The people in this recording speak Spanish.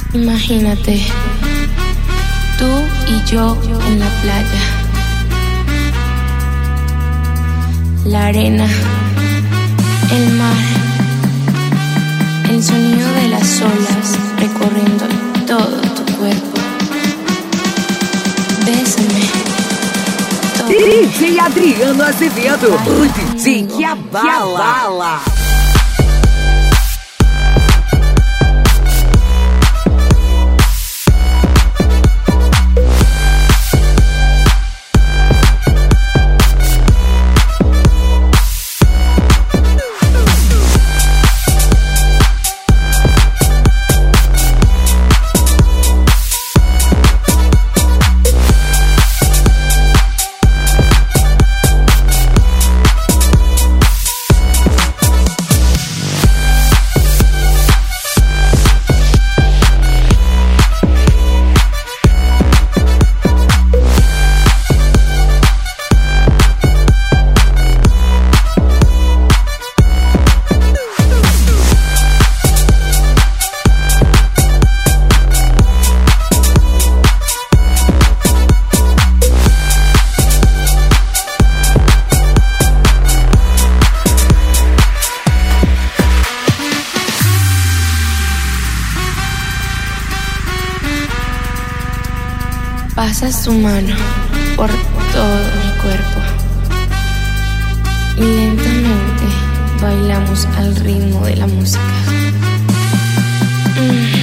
Imagínate, tú y yo en la playa, la arena, el mar, el sonido de las olas recorriendo todo tu cuerpo. Bésame. DJ Adriano Azevedo, o DJ que abala. Pasas tu mano por todo mi cuerpo y lentamente bailamos al ritmo de la música.